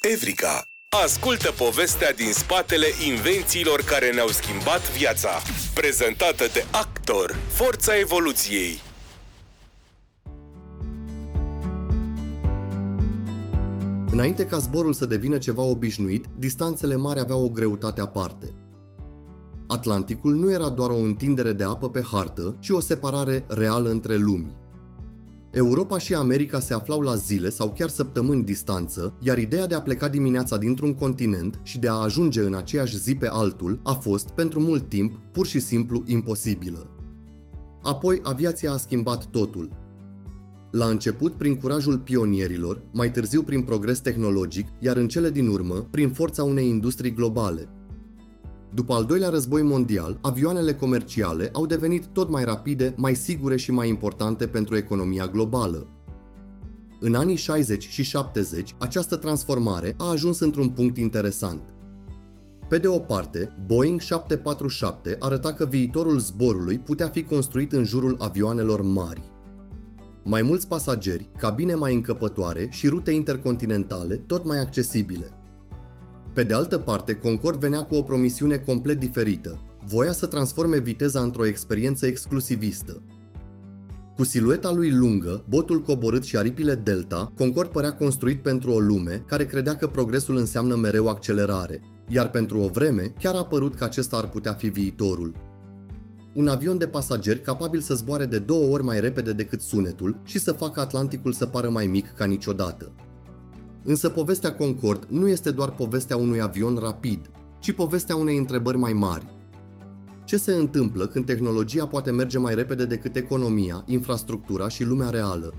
Evrica. Ascultă povestea din spatele invențiilor care ne-au schimbat viața. Prezentată de Actor, forța evoluției. Înainte ca zborul să devină ceva obișnuit, distanțele mari aveau o greutate aparte. Atlanticul nu era doar o întindere de apă pe hartă, ci o separare reală între lumi. Europa și America se aflau la zile sau chiar săptămâni distanță, iar ideea de a pleca dimineața dintr-un continent și de a ajunge în aceeași zi pe altul a fost, pentru mult timp, pur și simplu imposibilă. Apoi, aviația a schimbat totul. La început prin curajul pionierilor, mai târziu prin progres tehnologic, iar în cele din urmă prin forța unei industrii globale. După al doilea război mondial, avioanele comerciale au devenit tot mai rapide, mai sigure și mai importante pentru economia globală. În anii 60 și 70, această transformare a ajuns într-un punct interesant. Pe de o parte, Boeing 747 arăta că viitorul zborului putea fi construit în jurul avioanelor mari. Mai mulți pasageri, cabine mai încăpătoare și rute intercontinentale tot mai accesibile. Pe de altă parte, Concorde venea cu o promisiune complet diferită. Voia să transforme viteza într-o experiență exclusivistă. Cu silueta lui lungă, botul coborât și aripile delta, Concorde părea construit pentru o lume care credea că progresul înseamnă mereu accelerare, iar pentru o vreme chiar a părut că acesta ar putea fi viitorul. Un avion de pasageri capabil să zboare de 2 ori mai repede decât sunetul și să facă Atlanticul să pară mai mic ca niciodată. Însă povestea Concorde nu este doar povestea unui avion rapid, ci povestea unei întrebări mai mari. Ce se întâmplă când tehnologia poate merge mai repede decât economia, infrastructura și lumea reală?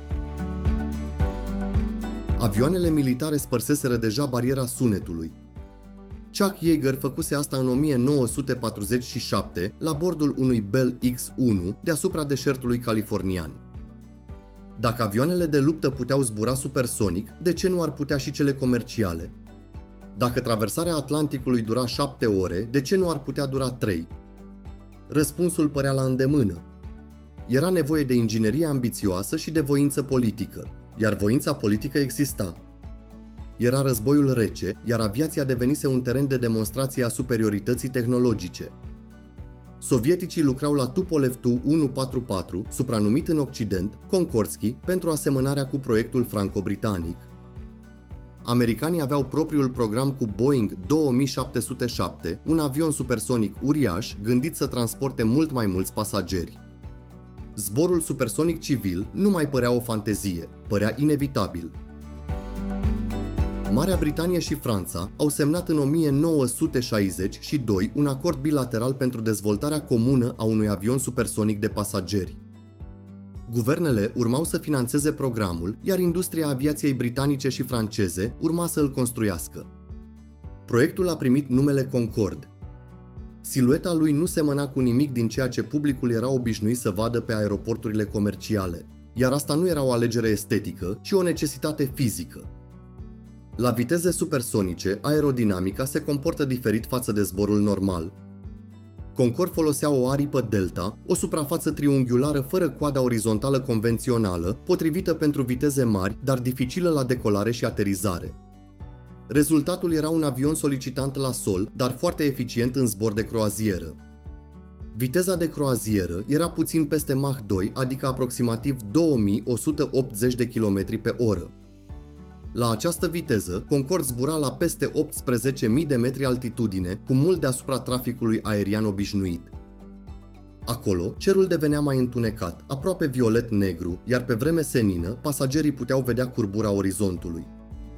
Avioanele militare spărseseră deja bariera sunetului. Chuck Yeager făcuse asta în 1947 la bordul unui Bell X-1 deasupra deșertului californian. Dacă avioanele de luptă puteau zbura supersonic, de ce nu ar putea și cele comerciale? Dacă traversarea Atlanticului dura 7 ore, de ce nu ar putea dura 3? Răspunsul părea la îndemână. Era nevoie de inginerie ambițioasă și de voință politică, iar voința politică exista. Era războiul rece, iar aviația devenise un teren de demonstrație a superiorității tehnologice. Sovieticii lucrau la Tupolev Tu-144, supranumit în Occident Concordski, pentru asemănarea cu proiectul franco-britanic. Americanii aveau propriul program cu Boeing 2707, un avion supersonic uriaș gândit să transporte mult mai mulți pasageri. Zborul supersonic civil nu mai părea o fantezie, părea inevitabil. Marea Britanie și Franța au semnat în 1962 un acord bilateral pentru dezvoltarea comună a unui avion supersonic de pasageri. Guvernele urmau să finanțeze programul, iar industria aviației britanice și franceze urma să îl construiască. Proiectul a primit numele Concorde. Silueta lui nu semăna cu nimic din ceea ce publicul era obișnuit să vadă pe aeroporturile comerciale, iar asta nu era o alegere estetică, ci o necesitate fizică. La viteze supersonice, aerodinamica se comportă diferit față de zborul normal. Concorde folosea o aripă delta, o suprafață triunghiulară fără coada orizontală convențională, potrivită pentru viteze mari, dar dificilă la decolare și aterizare. Rezultatul era un avion solicitant la sol, dar foarte eficient în zbor de croazieră. Viteza de croazieră era puțin peste Mach 2, adică aproximativ 2180 de km pe oră. La această viteză, Concorde zbura la peste 18.000 de metri altitudine, cu mult deasupra traficului aerian obișnuit. Acolo, cerul devenea mai întunecat, aproape violet-negru, iar pe vreme senină, pasagerii puteau vedea curbura orizontului.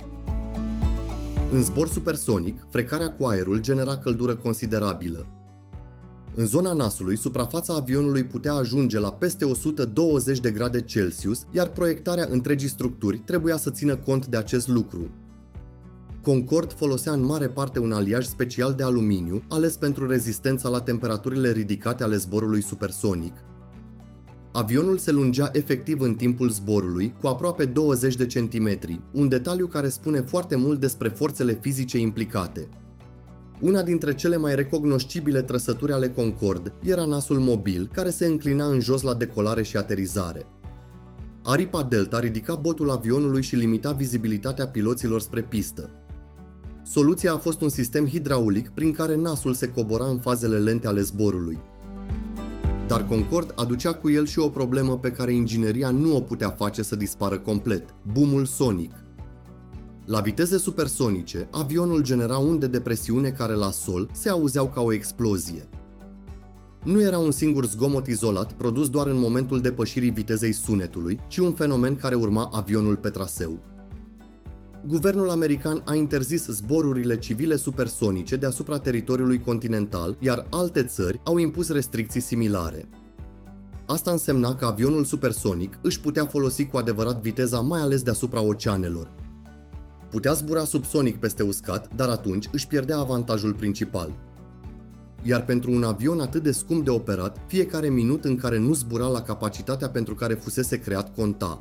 În zbor supersonic, frecarea cu aerul genera căldură considerabilă. În zona nasului, suprafața avionului putea ajunge la peste 120 de grade Celsius, iar proiectarea întregii structuri trebuia să țină cont de acest lucru. Concorde folosea în mare parte un aliaj special de aluminiu, ales pentru rezistența la temperaturile ridicate ale zborului supersonic. Avionul se lungea efectiv în timpul zborului, cu aproape 20 de centimetri, un detaliu care spune foarte mult despre forțele fizice implicate. Una dintre cele mai recognoscibile trăsături ale Concorde era nasul mobil, care se înclina în jos la decolare și aterizare. Aripa Delta ridica botul avionului și limita vizibilitatea piloților spre pistă. Soluția a fost un sistem hidraulic prin care nasul se cobora în fazele lente ale zborului. Dar Concorde aducea cu el și o problemă pe care ingineria nu o putea face să dispară complet: boom-ul sonic. La viteze supersonice, avionul genera unde de presiune care la sol se auzeau ca o explozie. Nu era un singur zgomot izolat produs doar în momentul depășirii vitezei sunetului, ci un fenomen care urma avionul pe traseu. Guvernul american a interzis zborurile civile supersonice deasupra teritoriului continental, iar alte țări au impus restricții similare. Asta însemna că avionul supersonic își putea folosi cu adevărat viteza mai ales deasupra oceanelor. Putea zbura subsonic peste uscat, dar atunci își pierdea avantajul principal. Iar pentru un avion atât de scump de operat, fiecare minut în care nu zbura la capacitatea pentru care fusese creat conta.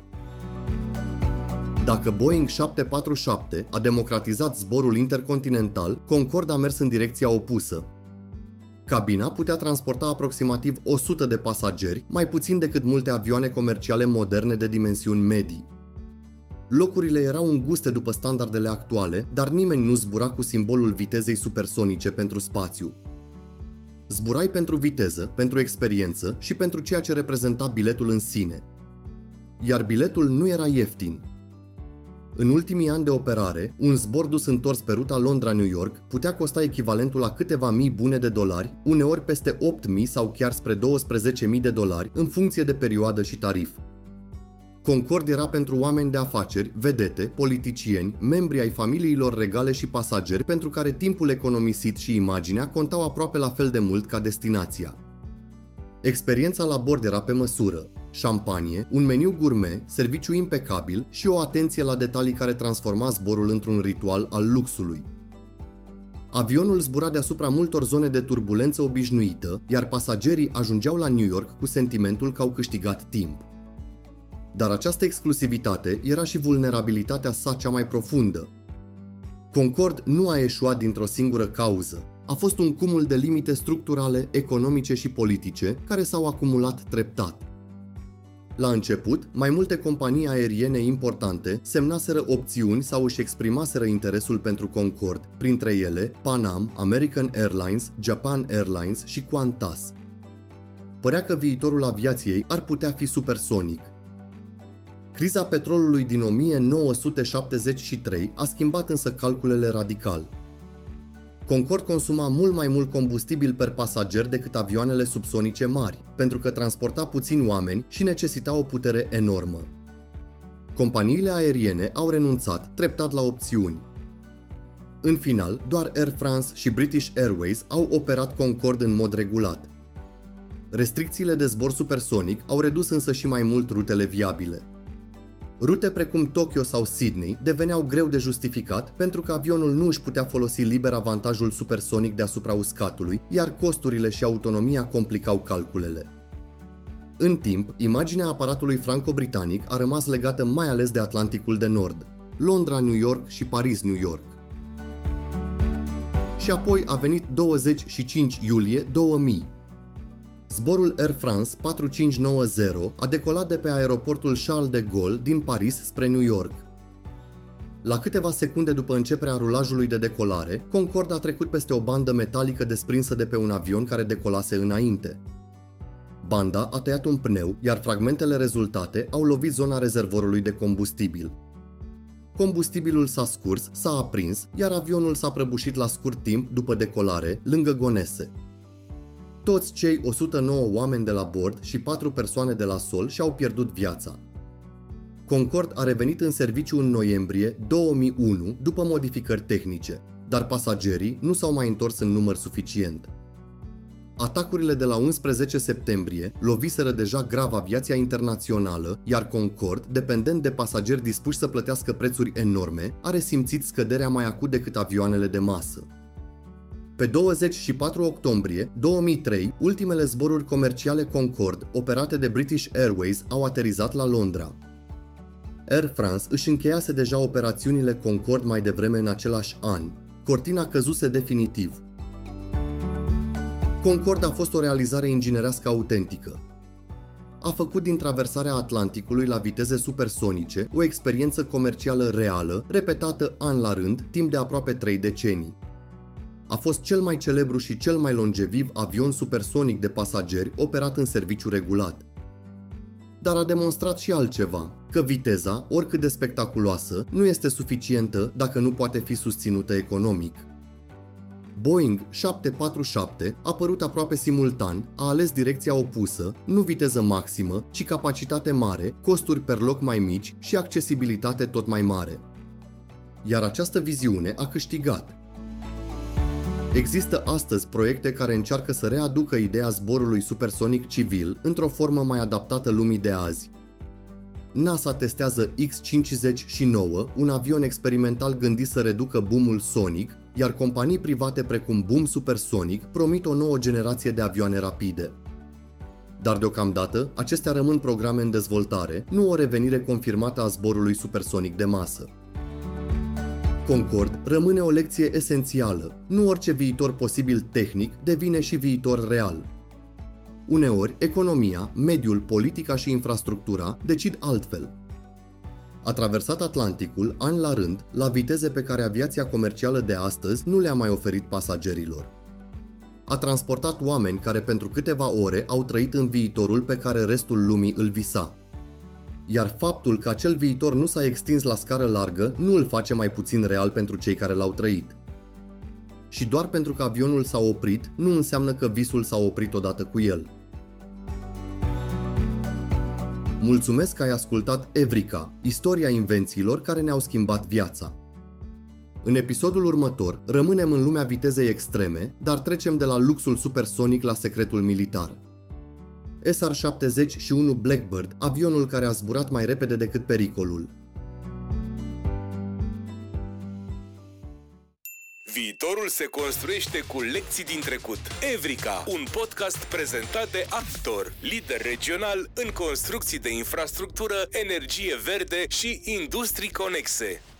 Dacă Boeing 747 a democratizat zborul intercontinental, Concorde a mers în direcția opusă. Cabina putea transporta aproximativ 100 de pasageri, mai puțin decât multe avioane comerciale moderne de dimensiuni medii. Locurile erau înguste după standardele actuale, dar nimeni nu zbura cu simbolul vitezei supersonice pentru spațiu. Zburai pentru viteză, pentru experiență și pentru ceea ce reprezenta biletul în sine. Iar biletul nu era ieftin. În ultimii ani de operare, un zbor dus întors pe ruta Londra-New York putea costa echivalentul la câteva mii bune de dolari, uneori peste 8.000 sau chiar spre 12.000 de dolari, în funcție de perioadă și tarif. Concorde era pentru oameni de afaceri, vedete, politicieni, membri ai familiilor regale și pasageri pentru care timpul economisit și imaginea contau aproape la fel de mult ca destinația. Experiența la bord era pe măsură: șampanie, un meniu gourmet, serviciu impecabil și o atenție la detalii care transforma zborul într-un ritual al luxului. Avionul zbura deasupra multor zone de turbulență obișnuită, iar pasagerii ajungeau la New York cu sentimentul că au câștigat timp. Dar această exclusivitate era și vulnerabilitatea sa cea mai profundă. Concorde nu a eșuat dintr-o singură cauză. A fost un cumul de limite structurale, economice și politice care s-au acumulat treptat. La început, mai multe companii aeriene importante semnaseră opțiuni sau își exprimaseră interesul pentru Concorde, printre ele Pan Am, American Airlines, Japan Airlines și Qantas. Părea că viitorul aviației ar putea fi supersonic. Criza petrolului din 1973 a schimbat însă calculele radical. Concorde consuma mult mai mult combustibil per pasager decât avioanele subsonice mari, pentru că transporta puțini oameni și necesita o putere enormă. Companiile aeriene au renunțat treptat la opțiuni. În final, doar Air France și British Airways au operat Concorde în mod regulat. Restricțiile de zbor supersonic au redus însă și mai mult rutele viabile. Rute precum Tokyo sau Sydney deveneau greu de justificat pentru că avionul nu își putea folosi liber avantajul supersonic deasupra uscatului, iar costurile și autonomia complicau calculele. În timp, imaginea aparatului franco-britanic a rămas legată mai ales de Atlanticul de Nord, Londra-New York și Paris-New York. Și apoi a venit 25 iulie 2000. Zborul Air France 4590 a decolat de pe aeroportul Charles de Gaulle din Paris spre New York. La câteva secunde după începerea rulajului de decolare, Concorde a trecut peste o bandă metalică desprinsă de pe un avion care decolase înainte. Banda a tăiat un pneu, iar fragmentele rezultate au lovit zona rezervorului de combustibil. Combustibilul s-a scurs, s-a aprins, iar avionul s-a prăbușit la scurt timp după decolare, lângă Gonesse. Toți cei 109 oameni de la bord și 4 persoane de la sol și-au pierdut viața. Concorde a revenit în serviciu în noiembrie 2001 după modificări tehnice, dar pasagerii nu s-au mai întors în număr suficient. Atacurile de la 11 septembrie loviseră deja grav aviația internațională, iar Concorde, dependent de pasageri dispuși să plătească prețuri enorme, a resimțit scăderea mai acut decât avioanele de masă. Pe 24 octombrie 2003, ultimele zboruri comerciale Concorde, operate de British Airways, au aterizat la Londra. Air France își încheiase deja operațiunile Concorde mai devreme în același an. Cortina căzuse definitiv. Concorde a fost o realizare inginerească autentică. a făcut din traversarea Atlanticului la viteze supersonice o experiență comercială reală, repetată an la rând, timp de aproape 3 decenii. A fost cel mai celebru și cel mai longeviv avion supersonic de pasageri operat în serviciu regulat. Dar a demonstrat și altceva, că viteza, oricât de spectaculoasă, nu este suficientă dacă nu poate fi susținută economic. Boeing 747, apărut aproape simultan, a ales direcția opusă, nu viteză maximă, ci capacitate mare, costuri per loc mai mici și accesibilitate tot mai mare. Iar această viziune a câștigat. Există astăzi proiecte care încearcă să readucă ideea zborului supersonic civil într-o formă mai adaptată lumii de azi. NASA testează X-59, un avion experimental gândit să reducă boom-ul sonic, iar companii private precum Boom Supersonic promit o nouă generație de avioane rapide. Dar deocamdată, acestea rămân programe în dezvoltare, nu o revenire confirmată a zborului supersonic de masă. Concorde rămâne o lecție esențială. Nu orice viitor posibil tehnic devine și viitor real. Uneori, economia, mediul, politica și infrastructura decid altfel. A traversat Atlanticul, an la rând, la viteze pe care aviația comercială de astăzi nu le-a mai oferit pasagerilor. A transportat oameni care pentru câteva ore au trăit în viitorul pe care restul lumii îl visa. Iar faptul că acel viitor nu s-a extins la scară largă nu îl face mai puțin real pentru cei care l-au trăit. Și doar pentru că avionul s-a oprit, nu înseamnă că visul s-a oprit odată cu el. Mulțumesc că ai ascultat Evrika, istoria invențiilor care ne-au schimbat viața. În episodul următor, rămânem în lumea vitezei extreme, dar trecem de la luxul supersonic la secretul militar. SR-71 Blackbird, avionul care a zburat mai repede decât pericolul. Viitorul se construiește cu lecții din trecut. Evrika, un podcast prezentat de Actor, lider regional în construcții de infrastructură, energie verde și industrii conexe.